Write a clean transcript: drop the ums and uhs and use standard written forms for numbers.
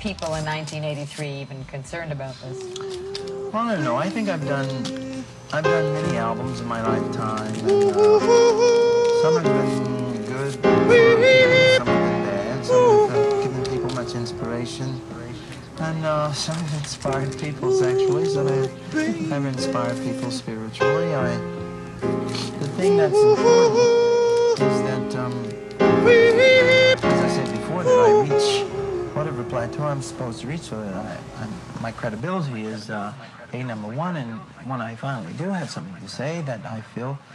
people in 1983 even concerned about this? Well, I don't know. I think I've done many albums in my lifetime, and some have been good for people, some have been bad, some have given people much inspiration, and some have inspired people sexually, some have inspired people spiritually. The thing that's important is that, as I said before, that I reach whatever plateau I'm supposed to reach, so that my credibility is number one, and when I finally do have something to say that I feel